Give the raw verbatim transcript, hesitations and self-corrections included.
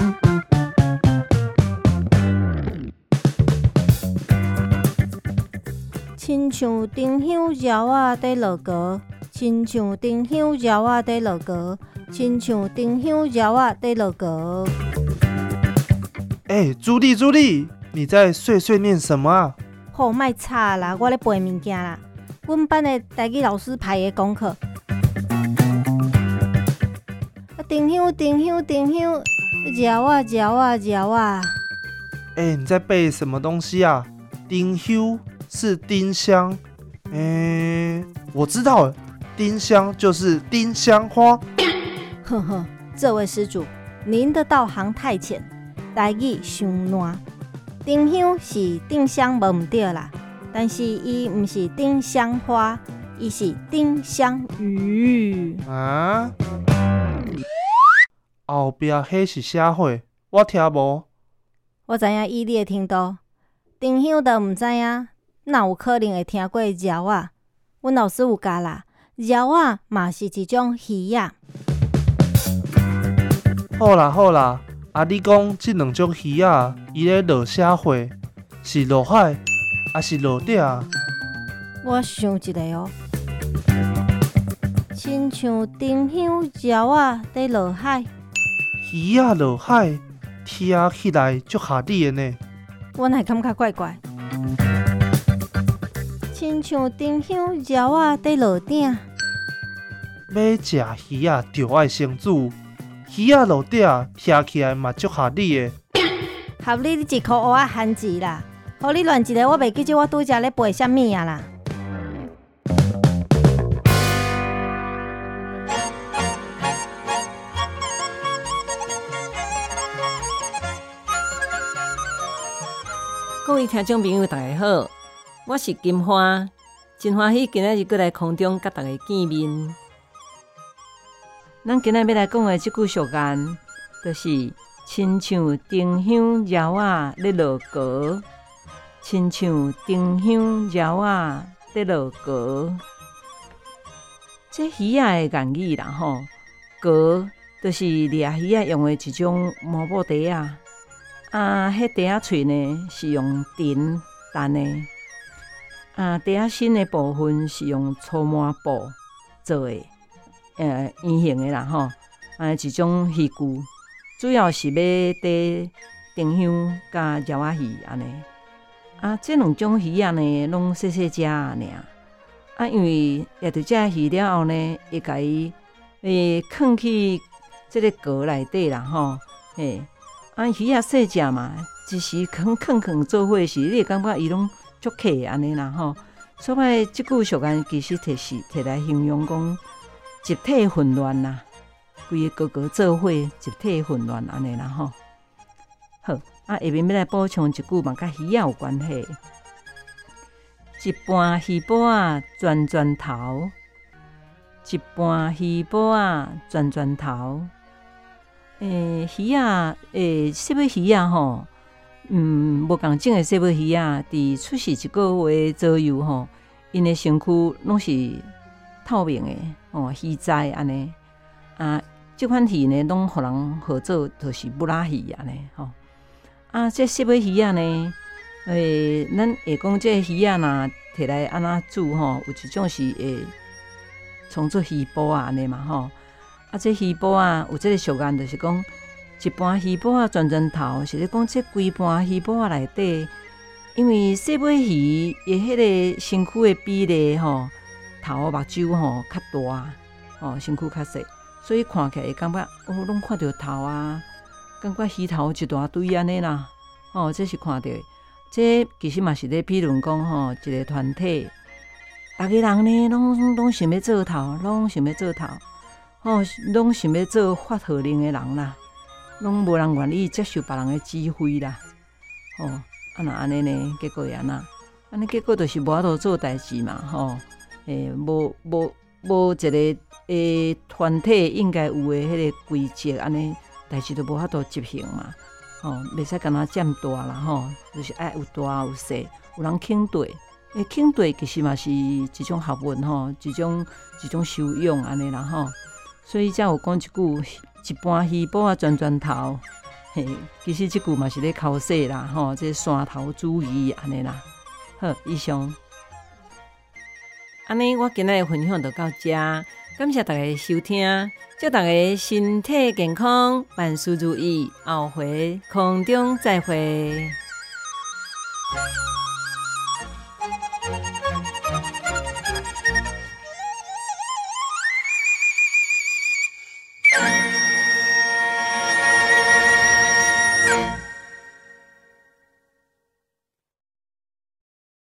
亲像丁香鸟仔在落歌，亲像丁香鸟仔在落歌，亲像丁香鸟仔在落歌。 哎、欸，朱莉，朱莉，你在碎碎念什么啊？ 好，莫吵啦，我咧背物件啦。阮班的台语老师排的功课。丁香，丁香，丁香，鸟啊，鸟啊，鸟啊。 哎、欸，你在背什么东西啊？丁香是丁香，哎、欸，我知道了，丁香就是丁香花。 呵呵，这位施主，您的道行太浅，台语伤烂。丁香是丁香无毋对啦，但是伊毋是丁香花，伊是丁香鱼。 啊？后壁迄是啥货？我听无。 我知影以你的程度，丁香都毋知影，哪有可能会听过鸟仔？阮老师有教啦，鸟仔嘛是一种鱼仔。 好啦好啦，啊你讲即两种鱼仔，伊咧落啥货？是落海，还是落地啊？ 我想一个哦，亲像丁香鸟仔在落海。 鱼仔落海，听起来足合理的呢。 阮还感觉怪怪。亲像丁香鸟仔在落鼎。 要食鱼仔就爱先煮，鱼仔落鼎听起来嘛足合理的。 合理你一箍蚵仔含钱啦，互你乱一个，我袂记住我拄则咧背啥物啊啦。 各位听众朋友，大家好，我是金花，真欢喜今仔日过来空中甲大家见面。咱今仔要来讲的这句俗谚，就是亲像丁香鸟仔咧落歌，亲像丁香鸟仔咧落歌。这鱼仔的言语啦吼，歌就是掠鱼仔用的一种毛布袋啊。啊，迄袋仔喙呢是用藤弹的，啊，袋仔身的部分是用粗麻布做的，呃，圆形的啦吼，啊，一种鱼具，主要是要缀丁香甲鸟仔鱼安尼。啊，这两种鱼仔呢，拢细细只尔，啊，因为掠到这鱼了后呢，会甲伊诶放去这个壳内底啦吼，嘿。啊，鱼仔细只嘛，一时囥囥囥做伙时，你会感觉伊拢足客安尼啦吼。所以即句俗谚其实摕是摕来形容讲集体混乱啦，规个个个做伙集体混乱安尼啦吼。好，啊下面要来补充一句嘛，甲鱼仔有关系。一盘鱼脯啊，转转头；一盘鱼脯啊，转转头。诶，鱼仔，诶，细尾鱼仔吼，嗯，无共种诶细尾鱼仔，伫出世一个月左右吼，因诶身躯拢是透明诶，哦，鱼鳃安尼。啊，即款鱼呢，拢互人号做就是木拉鱼安尼吼。啊，这细尾鱼仔呢，诶，咱会讲这鱼仔若摕来安怎煮吼，有一种是会创做鱼脯啊安尼嘛吼。啊，这鱼脯啊，有这个俗谚，就是讲一盘鱼脯啊转转头，是咧讲这规盘鱼脯啊内底，因为细尾鱼伊迄个身躯的比例吼，头目睭吼较大，吼身躯较细，所以看起来会感觉哦，拢看到头啊，感觉鱼头一大堆安尼啦，吼，这是看到，这其实嘛是咧比论讲吼，一个团体，逐个人呢，拢拢想要做头，拢想要做头。哦，拢想要做发号令的人啦，拢无人愿意接受别人的指挥啦。哦，啊那安尼呢，结果安那，安尼结果就是无法度做代志嘛，吼、哦，诶，无无无一个诶团体应该有的迄个规则，安尼代志都无法度执行嘛。哦，袂使干那占大啦，吼、哦，就是爱有大有细，有人肯对，诶，肯对其实嘛是一种学问吼，一种一种修养安尼啦，吼。所以才有讲一句，一盘鱼脯啊转转头， 嘿，其实即句嘛是咧考说啦，吼，这山头主义安尼啦。好，以上。安尼，我今日分享就到这，感谢大家收听，祝大家身体健康，万事如意，后回空中再会。